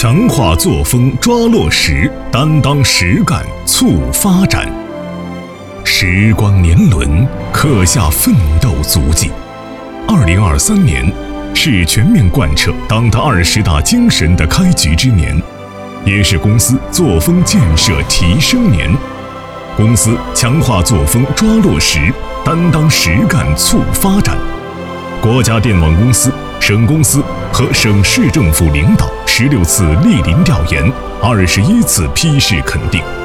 强化作风抓落实，担当实干促发展。时光年轮刻下奋斗足迹。2023年是全面贯彻党的20大精神的开局之年，也是公司作风建设提升年。公司强化作风抓落实，担当实干促发展。国家电网公司、省公司和省市政府领导16次莅临调研，21次批示肯定。